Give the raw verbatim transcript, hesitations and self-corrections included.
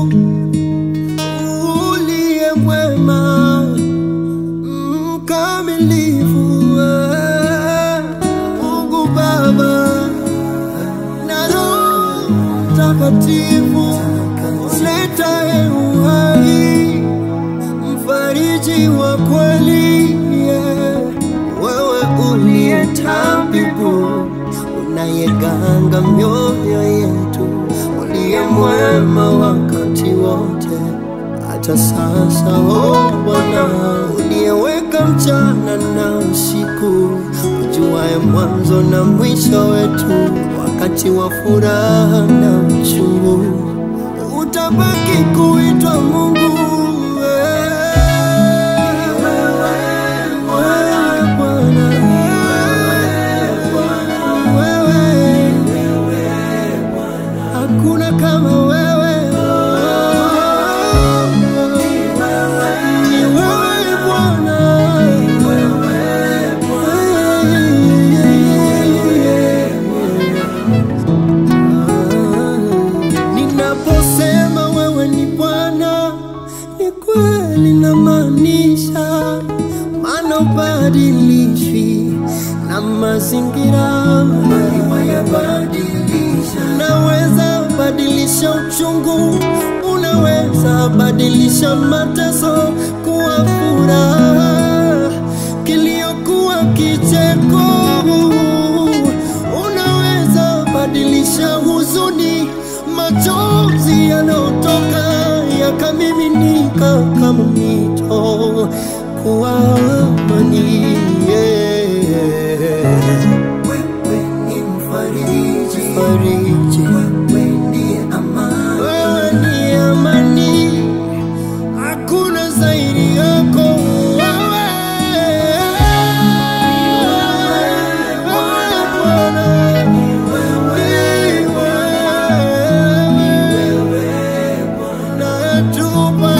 uliye mwema, mkamilifu, Mungu Baba na Roho Mtakatifu, uletaye uhai, mfariji wa kweli, wewe uliye tabibu, unayeganga mioyo yetu, uliye mwema wakati wote, hata sasa. Oh Bwana, uliyeweka mchana na usiku, ujuaye mwanzo na mwisho wetu, wakati wa furaha na uchungu, utabaki kuitwa Mungu. Hakuna kama wewe, ni wewe Bwana. Ninaposema wewe ni Bwana, ni kweli namaanisha, maana ubadilishwi na mazingira. Unaweza badilisha uchungu, unaweza badilisha mateso kuwa furaha, kilio kuwa kicheko, unaweza badilisha huzuni, machozi yanayotoka yakamiminika kama mito kuwa amani. Fariji, wewe ndiye amani, wewe ndiye amani, hakuna zaidi yako wewe, Bwana, ni wewe, na tupa